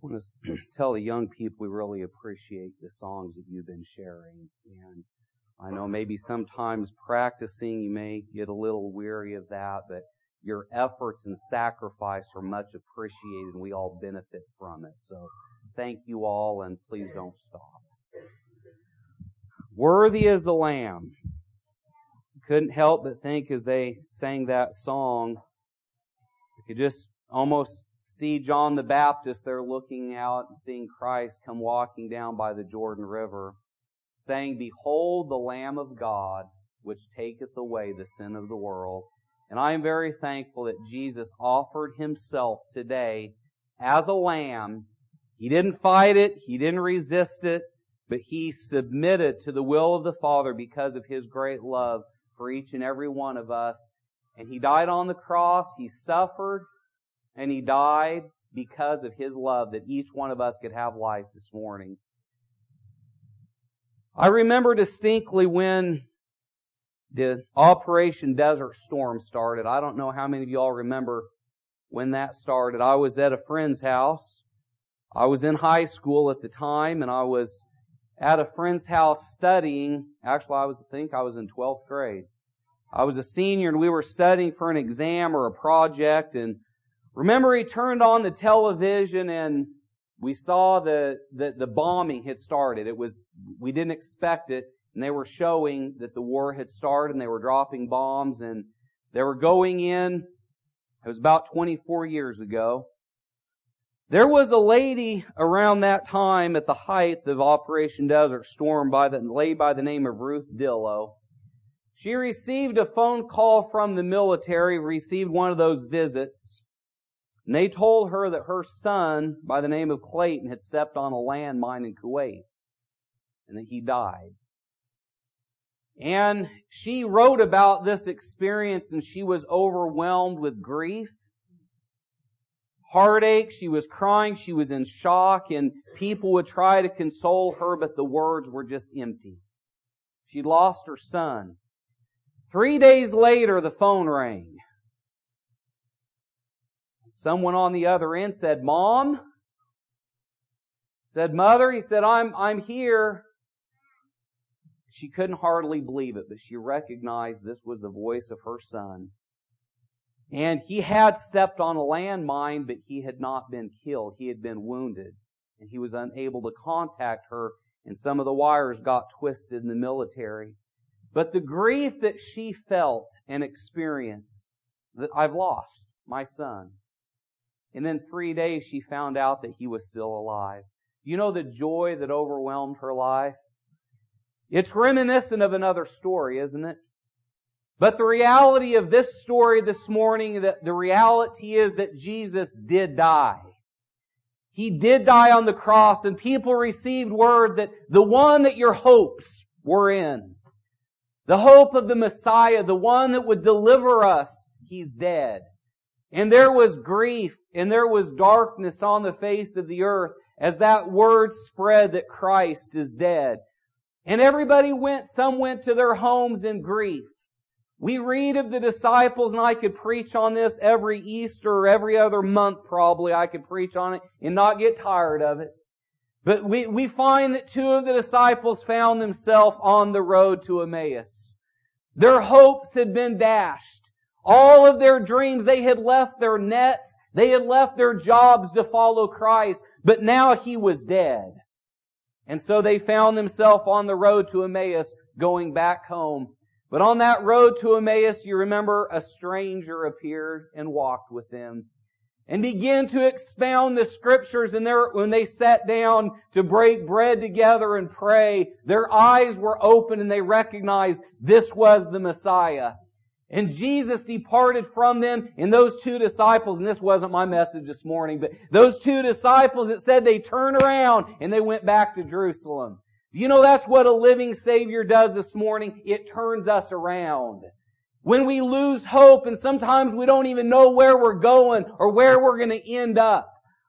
want to tell the young people we really appreciate the songs that you've been sharing. And I know maybe sometimes practicing you may get a little weary of that, but your efforts and sacrifice are much appreciated and we all benefit from it. So thank you all, and please don't stop. Worthy is the Lamb. Couldn't help but think as they sang that song, you could just almost see John the Baptist there looking out and seeing Christ come walking down by the Jordan River, saying, "Behold the Lamb of God, which taketh away the sin of the world." And I am very thankful that Jesus offered Himself today as a lamb. He didn't fight it, He didn't resist it, but He submitted to the will of the Father because of His great love for each and every one of us. And He died on the cross, He suffered, and He died because of His love that each one of us could have life this morning. I remember distinctly when the Operation Desert Storm started. I don't know how many of you all remember when that started. I was at a friend's house. I was in high school at the time, and I was at a friend's house studying. Actually, I think I was in 12th grade. I was a senior, and we were studying for an exam or a project, and remember he turned on the television, and we saw the bombing had started. We didn't expect it, and they were showing that the war had started, and they were dropping bombs, and they were going in. It was about 24 years ago. There was a lady around that time at the height of Operation Desert Storm by the name of Ruth Dillow. She received a phone call from the military, received one of those visits, and they told her that her son, by the name of Clayton, had stepped on a landmine in Kuwait, and that he died. And she wrote about this experience, and she was overwhelmed with grief, heartache. She was crying, she was in shock, and people would try to console her, but the words were just empty. She'd lost her son. 3 days later, the phone rang. Someone on the other end said, "Mom?" Said, "Mother?" He said, I'm here." She couldn't hardly believe it, but she recognized this was the voice of her son. And he had stepped on a landmine, but he had not been killed. He had been wounded, and he was unable to contact her, and some of the wires got twisted in the military. But the grief that she felt and experienced, that I've lost my son. And in 3 days she found out that he was still alive. You know the joy that overwhelmed her life? It's reminiscent of another story, isn't it? But the reality of this story this morning, the reality is that Jesus did die. He did die on the cross, and people received word that the one that your hopes were in, the hope of the Messiah, the one that would deliver us, He's dead. And there was grief and there was darkness on the face of the earth as that word spread that Christ is dead. And everybody some went to their homes in grief. We read of the disciples, and I could preach on this every Easter or every other month probably. I could preach on it and not get tired of it. But we find that 2 of the disciples found themselves on the road to Emmaus. Their hopes had been dashed. All of their dreams, they had left their nets, they had left their jobs to follow Christ, but now He was dead. And so they found themselves on the road to Emmaus going back home. But on that road to Emmaus, you remember, a stranger appeared and walked with them and began to expound the Scriptures. And when they sat down to break bread together and pray, their eyes were open and they recognized this was the Messiah. And Jesus departed from them, and those 2 disciples, and this wasn't my message this morning, but those 2 disciples, it said they turned around and they went back to Jerusalem. You know, that's what a living Savior does this morning. It turns us around. When we lose hope, and sometimes we don't even know where we're going or where we're going to end up,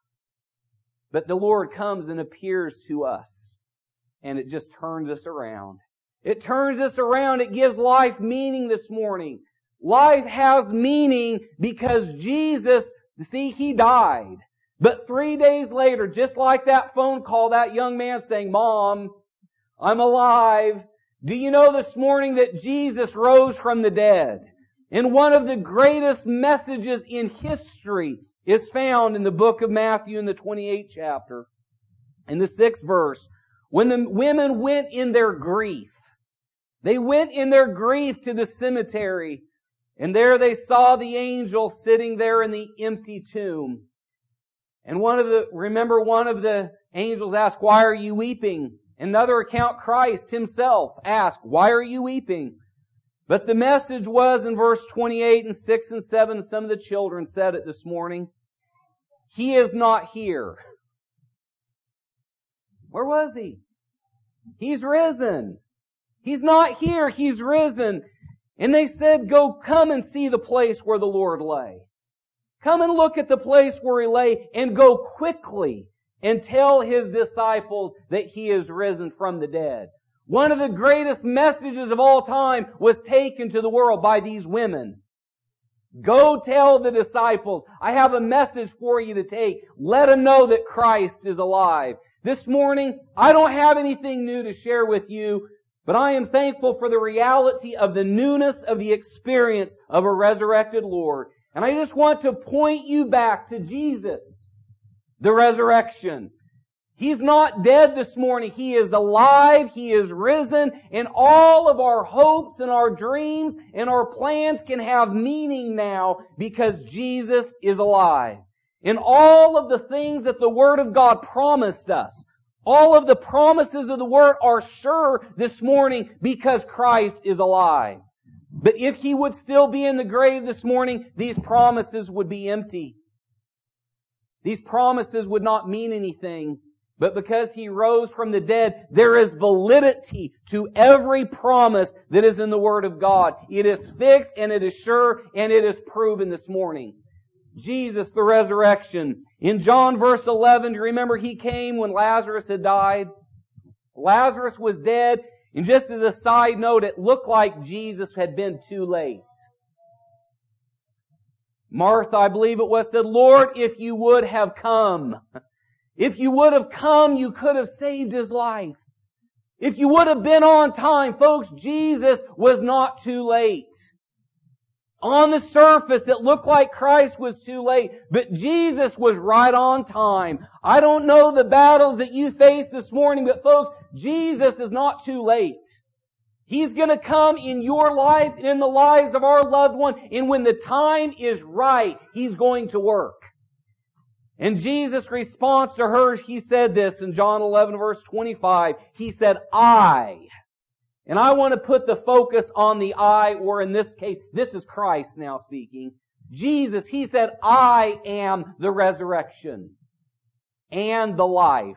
but the Lord comes and appears to us, and it just turns us around. It turns us around. It gives life meaning this morning. Life has meaning because Jesus, see, He died. But 3 days later, just like that phone call, that young man saying, Mom, I'm alive. Do you know this morning that Jesus rose from the dead? And one of the greatest messages in history is found in the book of Matthew in the 28th chapter, in the 6th verse. When the women went in their grief, they went in their grief to the cemetery, and there they saw the angel sitting there in the empty tomb. And one of the angels asked, Why are you weeping? Another account, Christ Himself asked, Why are you weeping? But the message was in verse 28 and 6 and 7, and some of the children said it this morning, He is not here. Where was He? He's risen. He's not here. He's risen. And they said, come and see the place where the Lord lay. Come and look at the place where He lay and go quickly and tell His disciples that He is risen from the dead. One of the greatest messages of all time was taken to the world by these women. Go tell the disciples, I have a message for you to take. Let them know that Christ is alive. This morning, I don't have anything new to share with you, but I am thankful for the reality of the newness of the experience of a resurrected Lord. And I just want to point you back to Jesus, the resurrection. He's not dead this morning. He is alive. He is risen. And all of our hopes and our dreams and our plans can have meaning now because Jesus is alive. And all of the things that the Word of God promised us, all of the promises of the Word are sure this morning because Christ is alive. But if He would still be in the grave this morning, these promises would be empty. These promises would not mean anything. But because He rose from the dead, there is validity to every promise that is in the Word of God. It is fixed and it is sure and it is proven this morning. Jesus, the resurrection. In John verse 11, do you remember He came when Lazarus had died? Lazarus was dead, and just as a side note, it looked like Jesus had been too late. Martha, I believe it was, said, Lord, if You would have come. If You would have come, You could have saved his life. If You would have been on time. Folks, Jesus was not too late. On the surface, it looked like Christ was too late, but Jesus was right on time. I don't know the battles that you face this morning, but folks, Jesus is not too late. He's going to come in your life and in the lives of our loved one, and when the time is right, He's going to work. And Jesus' response to her, He said this in John 11 verse 25. He said, And I want to put the focus on the I, or in this case, this is Christ now speaking. Jesus, He said, I am the resurrection and the life.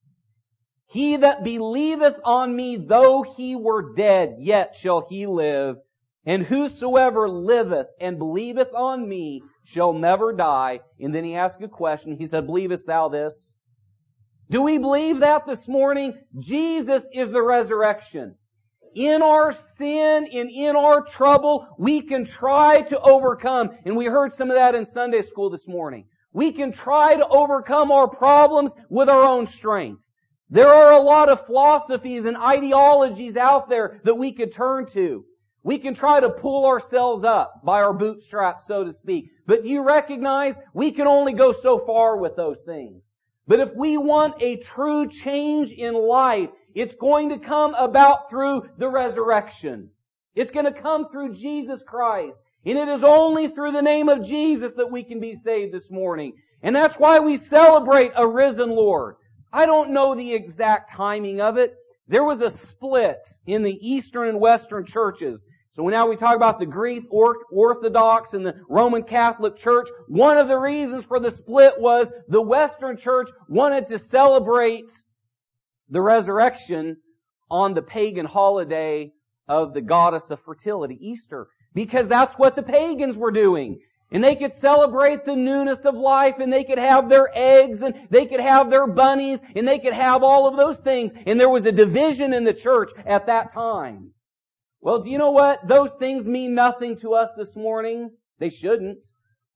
He that believeth on Me, though he were dead, yet shall he live. And whosoever liveth and believeth on Me shall never die. And then He asked a question. He said, Believest thou this? Do we believe that this morning? Jesus is the resurrection. In our sin and in our trouble, we can try to overcome. And we heard some of that in Sunday school this morning. We can try to overcome our problems with our own strength. There are a lot of philosophies and ideologies out there that we could turn to. We can try to pull ourselves up by our bootstraps, so to speak. But you recognize we can only go so far with those things. But if we want a true change in life, it's going to come about through the resurrection. It's going to come through Jesus Christ. And it is only through the name of Jesus that we can be saved this morning. And that's why we celebrate a risen Lord. I don't know the exact timing of it. There was a split in the Eastern and Western churches. So now we talk about the Greek Orthodox and the Roman Catholic Church. One of the reasons for the split was the Western Church wanted to celebrate the resurrection on the pagan holiday of the goddess of fertility, Easter, because that's what the pagans were doing. And they could celebrate the newness of life, and they could have their eggs, and they could have their bunnies, and they could have all of those things. And there was a division in the church at that time. Well, do you know what? Those things mean nothing to us this morning. They shouldn't.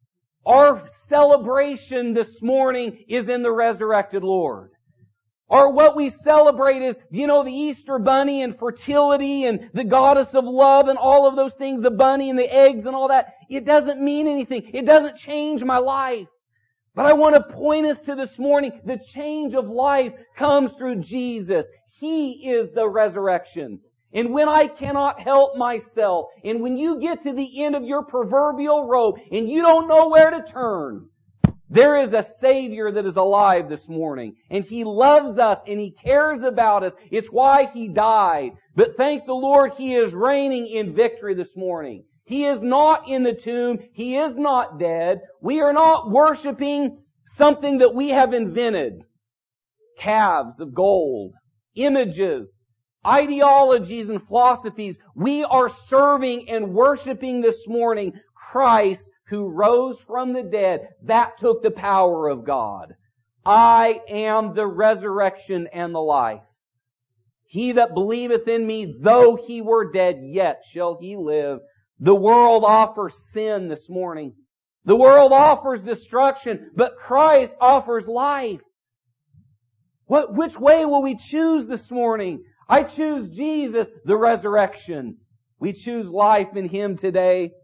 Our celebration this morning is in the resurrected Lord. Or what we celebrate is, the Easter bunny and fertility and the goddess of love and all of those things, the bunny and the eggs and all that. It doesn't mean anything. It doesn't change my life. But I want to point us to this morning, the change of life comes through Jesus. He is the resurrection. And when I cannot help myself, and when you get to the end of your proverbial rope and you don't know where to turn, there is a Savior that is alive this morning. And He loves us and He cares about us. It's why He died. But thank the Lord, He is reigning in victory this morning. He is not in the tomb. He is not dead. We are not worshiping something that we have invented. Calves of gold, images, ideologies and philosophies. We are serving and worshiping this morning Christ who rose from the dead. That took the power of God. I am the resurrection and the life. He that believeth in me, though he were dead, yet shall he live. The world offers sin this morning. The world offers destruction, but Christ offers life. Which way will we choose this morning? I choose Jesus, the resurrection. We choose life in Him today.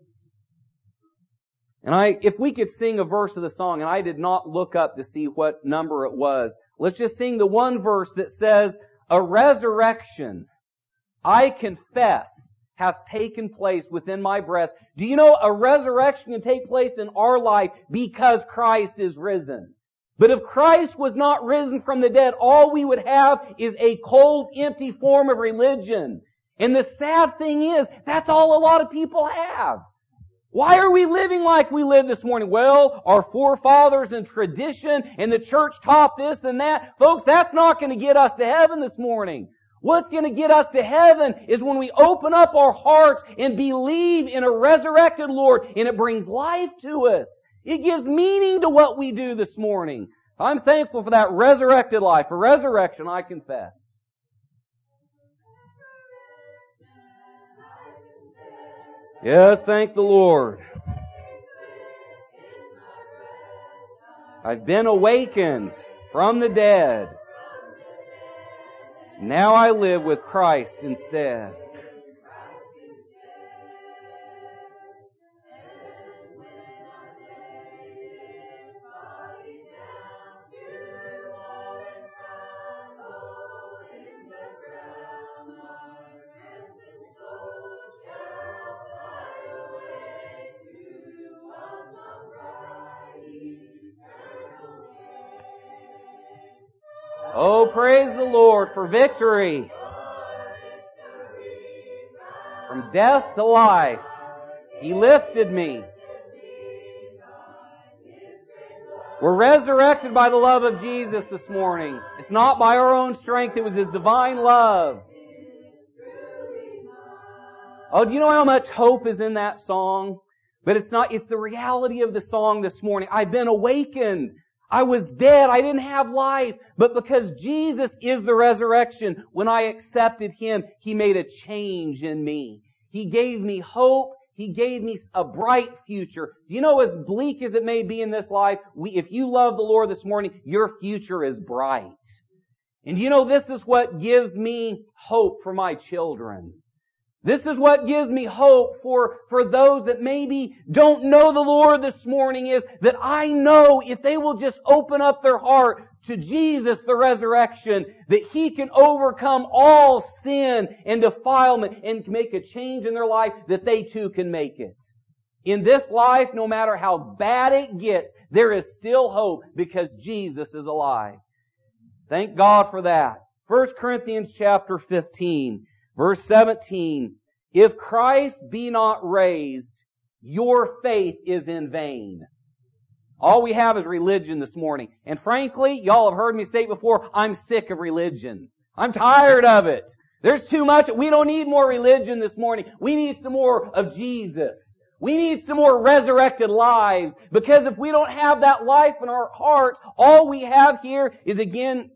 And if we could sing a verse of the song, and I did not look up to see what number it was. Let's just sing the one verse that says, a resurrection, I confess, has taken place within my breast. Do you know a resurrection can take place in our life because Christ is risen? But if Christ was not risen from the dead, all we would have is a cold, empty form of religion. And the sad thing is, that's all a lot of people have. Why are we living like we live this morning? Well, our forefathers and tradition and the church taught this and that. Folks, that's not going to get us to heaven this morning. What's going to get us to heaven is when we open up our hearts and believe in a resurrected Lord, and it brings life to us. It gives meaning to what we do this morning. I'm thankful for that resurrected life. A resurrection, I confess. Yes, thank the Lord. I've been awakened from the dead. Now I live with Christ instead. Oh, praise the Lord for victory. From death to life, He lifted me. We're resurrected by the love of Jesus this morning. It's not by our own strength. It was His divine love. Oh, do you know how much hope is in that song? But it's the reality of the song this morning. I've been awakened. I was dead. I didn't have life. But because Jesus is the resurrection, when I accepted Him, He made a change in me. He gave me hope. He gave me a bright future. You know, as bleak as it may be in this life, if you love the Lord this morning, your future is bright. And you know, this is what gives me hope for my children. This is what gives me hope for those that maybe don't know the Lord this morning, is that I know if they will just open up their heart to Jesus, the resurrection, that He can overcome all sin and defilement and make a change in their life, that they too can make it. In this life, no matter how bad it gets, there is still hope because Jesus is alive. Thank God for that. 1 Corinthians chapter 15. Verse 17, if Christ be not raised, your faith is in vain. All we have is religion this morning. And frankly, y'all have heard me say it before, I'm sick of religion. I'm tired of it. There's too much. We don't need more religion this morning. We need some more of Jesus. We need some more resurrected lives. Because if we don't have that life in our hearts, all we have here is, again,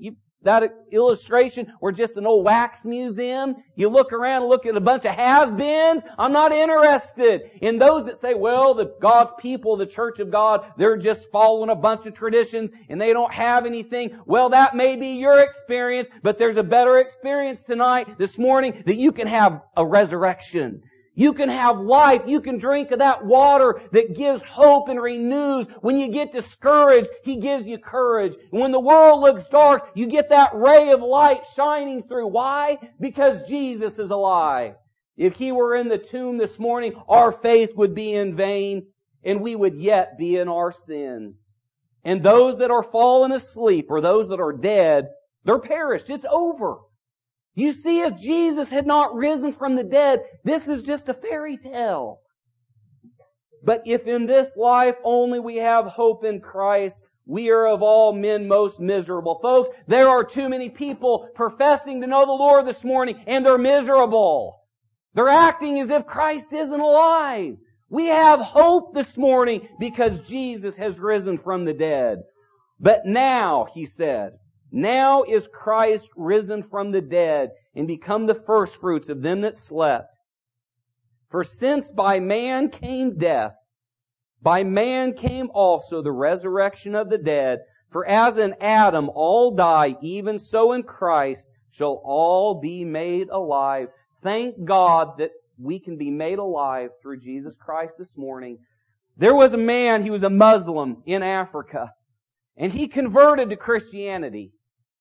that illustration were just an old wax museum. You look around and look at a bunch of has-beens. I'm not interested in those that say, well, God's people, the church of God, they're just following a bunch of traditions and they don't have anything. Well, that may be your experience, but there's a better experience tonight, this morning, that you can have a resurrection. You can have life. You can drink of that water that gives hope and renews. When you get discouraged, He gives you courage. And when the world looks dark, you get that ray of light shining through. Why? Because Jesus is alive. If He were in the tomb this morning, our faith would be in vain and we would yet be in our sins. And those that are fallen asleep or those that are dead, they're perished. It's over. You see, if Jesus had not risen from the dead, this is just a fairy tale. But if in this life only we have hope in Christ, we are of all men most miserable. Folks, there are too many people professing to know the Lord this morning, and they're miserable. They're acting as if Christ isn't alive. We have hope this morning because Jesus has risen from the dead. But now, He said, now is Christ risen from the dead and become the firstfruits of them that slept. For since by man came death, by man came also the resurrection of the dead. For as in Adam all die, even so in Christ shall all be made alive. Thank God that we can be made alive through Jesus Christ this morning. There was a man, he was a Muslim in Africa, and he converted to Christianity.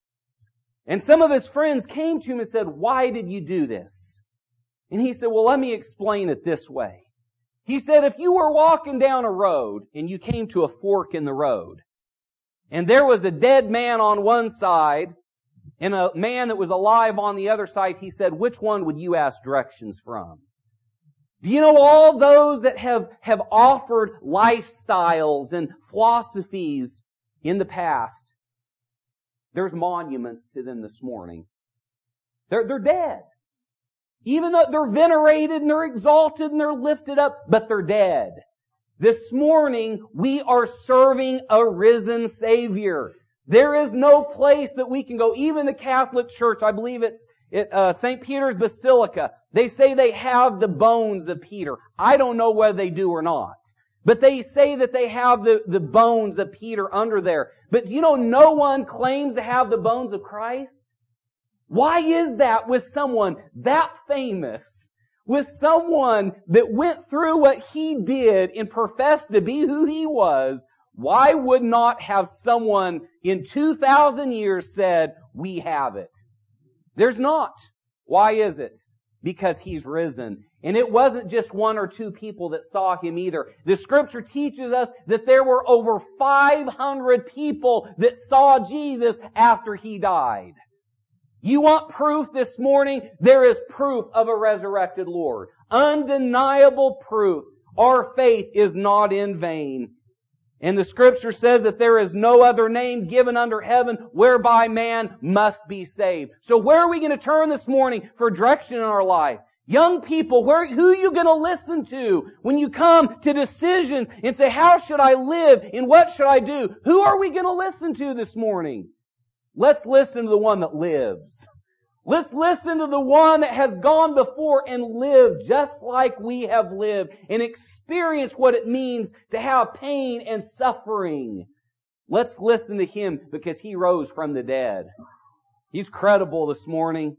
And some of his friends came to him and said, why did you do this? And he said, well, let me explain it this way. He said, if you were walking down a road and you came to a fork in the road, and there was a dead man on one side and a man that was alive on the other side, he said, which one would you ask directions from? Do you know all those that have offered lifestyles and philosophies in the past? There's monuments to them this morning. They're dead. Even though they're venerated and they're exalted and they're lifted up, but they're dead. This morning, we are serving a risen Savior. There is no place that we can go. Even the Catholic Church, I believe it's St. Peter's Basilica, they say they have the bones of Peter. I don't know whether they do or not. But they say that they have the bones of Peter under there. But do you know no one claims to have the bones of Christ? Why is that with someone that famous, with someone that went through what He did and professed to be who He was? Why would not have someone in 2,000 years said, we have it? There's not. Why is it? Because He's risen. And it wasn't just one or two people that saw Him either. The Scripture teaches us that there were over 500 people that saw Jesus after He died. You want proof this morning? There is proof of a resurrected Lord. Undeniable proof. Our faith is not in vain. And the Scripture says that there is no other name given under heaven whereby man must be saved. So where are we going to turn this morning for direction in our life? Young people, who are you going to listen to when you come to decisions and say, how should I live and what should I do? Who are we going to listen to this morning? Let's listen to the one that lives. Let's listen to the one that has gone before and lived just like we have lived and experience what it means to have pain and suffering. Let's listen to Him because He rose from the dead. He's credible this morning.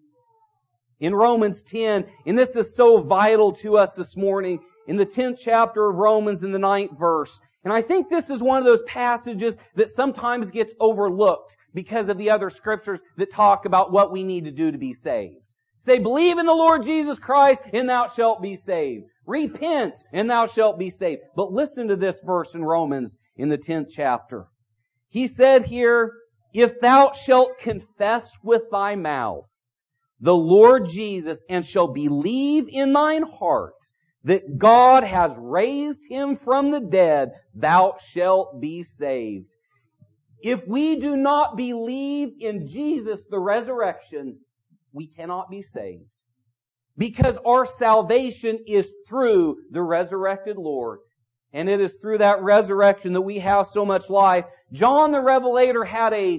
In Romans 10, and this is so vital to us this morning, in the 10th chapter of Romans in the 9th verse. And I think this is one of those passages that sometimes gets overlooked because of the other scriptures that talk about what we need to do to be saved. Say, believe in the Lord Jesus Christ and thou shalt be saved. Repent and thou shalt be saved. But listen to this verse in Romans in the 10th chapter. He said here, if thou shalt confess with thy mouth the Lord Jesus and shall believe in thine heart that God has raised Him from the dead, thou shalt be saved. If we do not believe in Jesus, the resurrection, we cannot be saved. Because our salvation is through the resurrected Lord. And it is through that resurrection that we have so much life. John the Revelator had a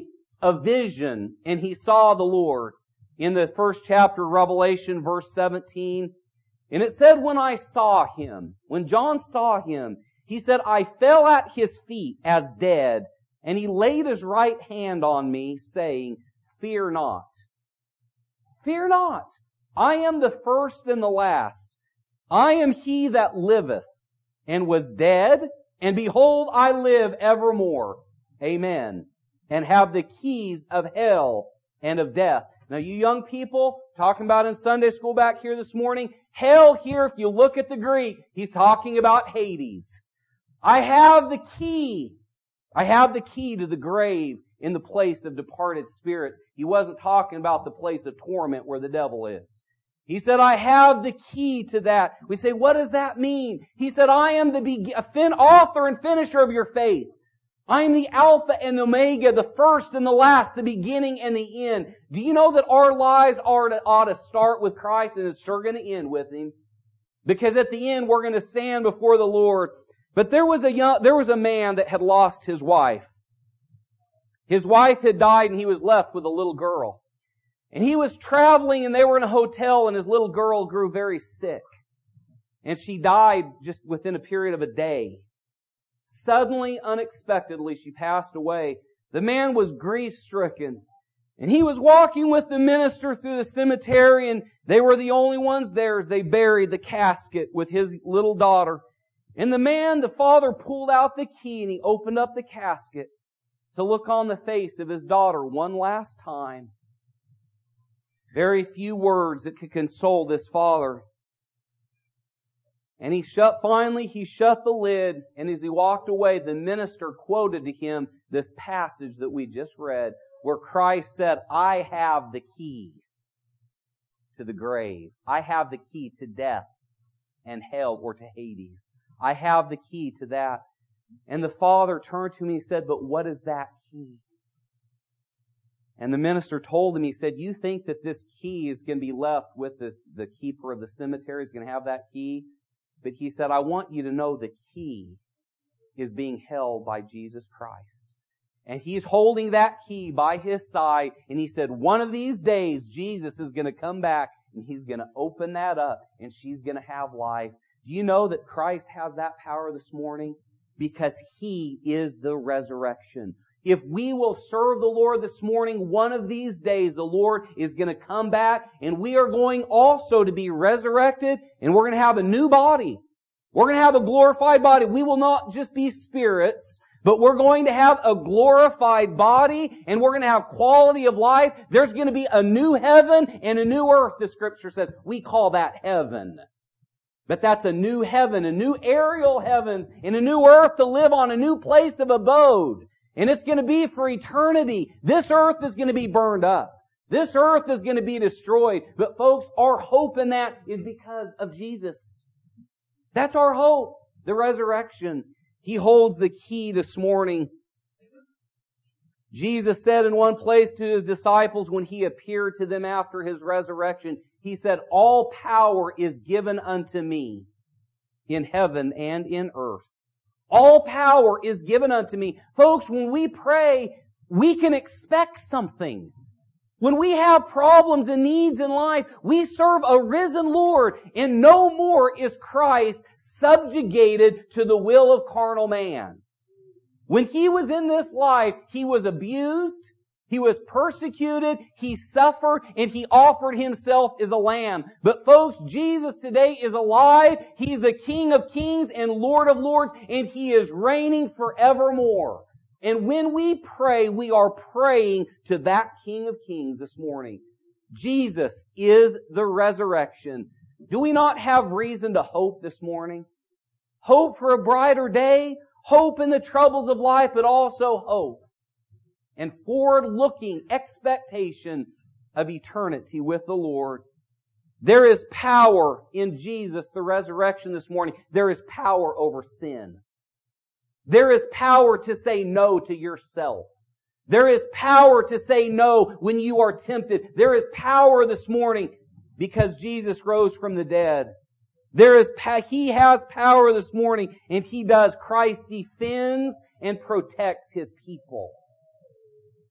a vision and he saw the Lord. In the first chapter of Revelation, verse 17, and it said, when I saw Him, when John saw Him, he said, I fell at His feet as dead, and He laid His right hand on me, saying, fear not. Fear not. I am the first and the last. I am He that liveth, and was dead, and behold, I live evermore. Amen. And have the keys of hell and of death. Now you young people, talking about in Sunday school back here this morning, hell here, if you look at the Greek, he's talking about Hades. I have the key. I have the key to the grave in the place of departed spirits. He wasn't talking about the place of torment where the devil is. He said, I have the key to that. We say, what does that mean? He said, I am the author and finisher of your faith. I am the Alpha and the Omega, the first and the last, the beginning and the end. Do you know that our lives ought to start with Christ and it's sure going to end with Him? Because at the end we're going to stand before the Lord. But there was a man that had lost his wife. His wife had died and he was left with a little girl. And he was traveling and they were in a hotel and his little girl grew very sick. And she died just within a period of a day. Suddenly, unexpectedly, she passed away. The man was grief-stricken. And he was walking with the minister through the cemetery, and they were the only ones there as they buried the casket with his little daughter. And the father pulled out the key and he opened up the casket to look on the face of his daughter one last time. Very few words that could console this father. And he shut the lid, and as he walked away, the minister quoted to him this passage that we just read, where Christ said, I have the key to the grave. I have the key to death and hell, or to Hades. I have the key to that. And the father turned to me and said, but what is that key? And the minister told him, he said, you think that this key is going to be left with the keeper of the cemetery, is going to have that key? But he said, I want you to know the key is being held by Jesus Christ. And He's holding that key by His side. And He said, one of these days, Jesus is going to come back and He's going to open that up and she's going to have life. Do you know that Christ has that power this morning? Because He is the resurrection. If we will serve the Lord this morning, one of these days the Lord is going to come back and we are going also to be resurrected and we're going to have a new body. We're going to have a glorified body. We will not just be spirits, but we're going to have a glorified body and we're going to have quality of life. There's going to be a new heaven and a new earth, the Scripture says. We call that heaven. But that's a new heaven, a new aerial heavens, and a new earth to live on, a new place of abode. And it's going to be for eternity. This earth is going to be burned up. This earth is going to be destroyed. But folks, our hope in that is because of Jesus. That's our hope. The resurrection. He holds the key this morning. Jesus said in one place to His disciples when He appeared to them after His resurrection, He said, all power is given unto me in heaven and in earth. All power is given unto me. Folks, when we pray, we can expect something. When we have problems and needs in life, we serve a risen Lord, and no more is Christ subjugated to the will of carnal man. When He was in this life, He was abused, He was persecuted, He suffered, and He offered Himself as a lamb. But folks, Jesus today is alive. He's the King of kings and Lord of lords, and He is reigning forevermore. And when we pray, we are praying to that King of kings this morning. Jesus is the resurrection. Do we not have reason to hope this morning? Hope for a brighter day, hope in the troubles of life, but also hope and forward-looking expectation of eternity with the Lord. There is power in Jesus, the resurrection this morning. There is power over sin. There is power to say no to yourself. There is power to say no when you are tempted. There is power this morning because Jesus rose from the dead. He has power this morning, and He does. Christ defends and protects His people.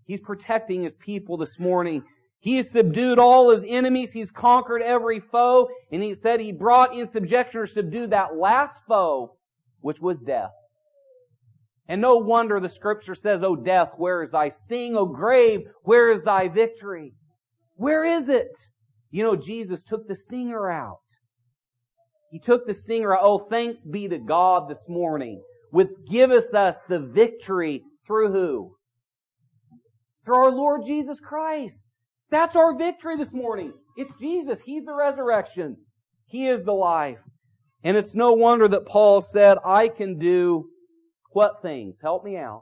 He's protecting His people this morning. He has subdued all His enemies. He's conquered every foe. And He said He brought in subjection or subdued that last foe, which was death. And no wonder the Scripture says, O death, where is thy sting? O grave, where is thy victory? Where is it? You know, Jesus took the stinger out. He took the stinger out. Oh, thanks be to God this morning, which giveth us the victory through who? Through our Lord Jesus Christ. That's our victory this morning. It's Jesus. He's the resurrection. He is the life. And it's no wonder that Paul said, I can do what things? Help me out.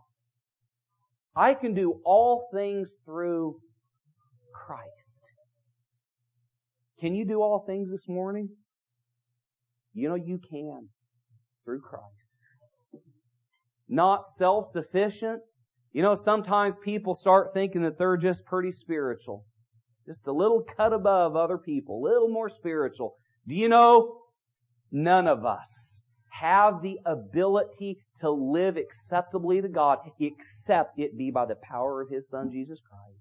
I can do all things through Christ. Can you do all things this morning? You know you can. Through Christ. Not self-sufficient. You know, sometimes people start thinking that they're just pretty spiritual. Just a little cut above other people. A little more spiritual. Do you know? None of us have the ability to live acceptably to God except it be by the power of His Son, Jesus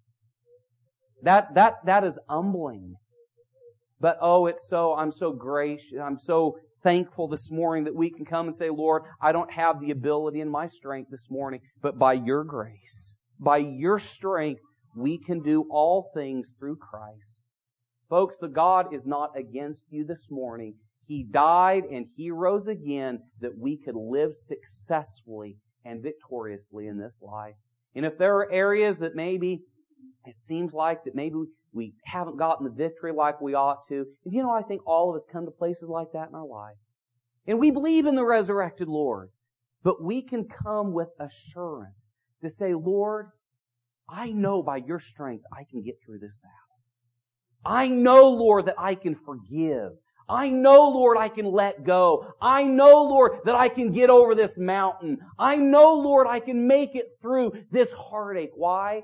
Christ. That is humbling. But I'm so gracious. I'm so thankful this morning that we can come and say, Lord, I don't have the ability in my strength this morning, but by Your grace, by Your strength, we can do all things through Christ. Folks, the God is not against you this morning. He died and He rose again that we could live successfully and victoriously in this life. And if there are areas that maybe it seems like that maybe we haven't gotten the victory like we ought to, and you know, I think all of us come to places like that in our life. And we believe in the resurrected Lord. But we can come with assurance to say, Lord, I know by Your strength I can get through this battle. I know, Lord, that I can forgive. I know, Lord, I can let go. I know, Lord, that I can get over this mountain. I know, Lord, I can make it through this heartache. Why?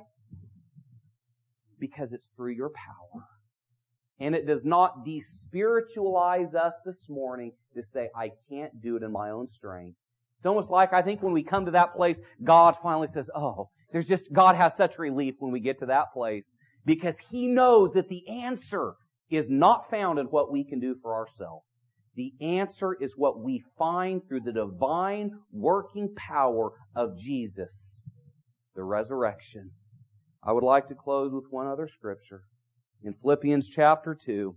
Because it's through Your power. And it does not despiritualize us this morning to say, I can't do it in my own strength. It's almost like, I think when we come to that place, God finally says, God has such relief when we get to that place. Because He knows that the answer is not found in what we can do for ourselves. The answer is what we find through the divine working power of Jesus, the resurrection. I would like to close with one other scripture. In Philippians chapter 2.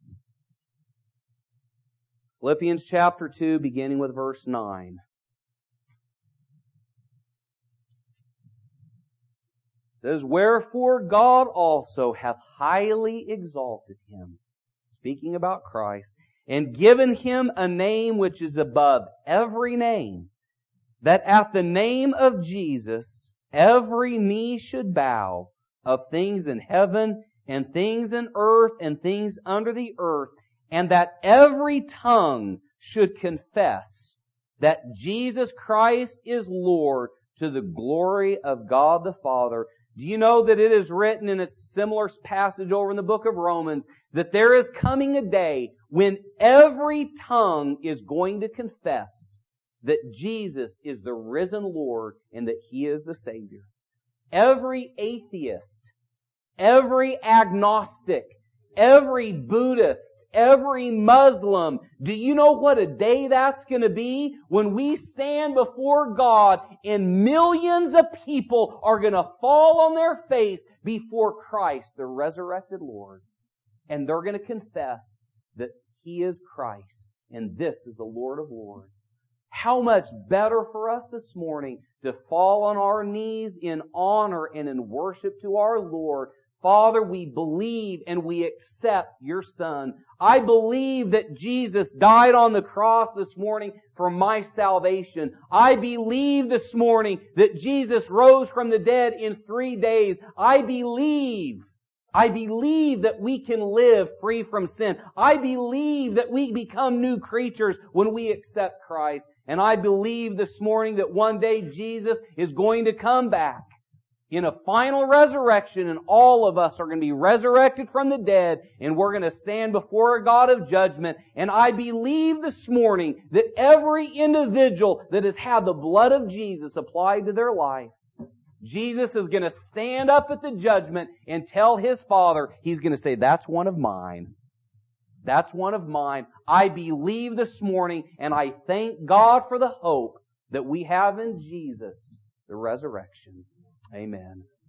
Philippians chapter 2, beginning with verse 9. It says, Wherefore God also hath highly exalted Him, speaking about Christ, and given Him a name which is above every name, that at the name of Jesus every knee should bow, of things in heaven and things in earth and things under the earth, and that every tongue should confess that Jesus Christ is Lord, to the glory of God the Father. Do you know that it is written in a similar passage over in the book of Romans that there is coming a day when every tongue is going to confess that Jesus is the risen Lord and that He is the Savior? Every atheist, every agnostic, every Buddhist, every Muslim, do you know what a day that's going to be? When we stand before God and millions of people are going to fall on their face before Christ, the resurrected Lord. And they're going to confess that He is Christ and this is the Lord of Lords. How much better for us this morning to fall on our knees in honor and in worship to our Lord. Father, we believe and we accept Your Son. I believe that Jesus died on the cross this morning for my salvation. I believe this morning that Jesus rose from the dead in 3 days. I believe that we can live free from sin. I believe that we become new creatures when we accept Christ. And I believe this morning that one day Jesus is going to come back in a final resurrection, and all of us are going to be resurrected from the dead, and we're going to stand before a God of judgment. And I believe this morning that every individual that has had the blood of Jesus applied to their life, Jesus is going to stand up at the judgment and tell His Father, He's going to say, that's one of mine. That's one of mine. I believe this morning, and I thank God for the hope that we have in Jesus, the resurrection. Amen.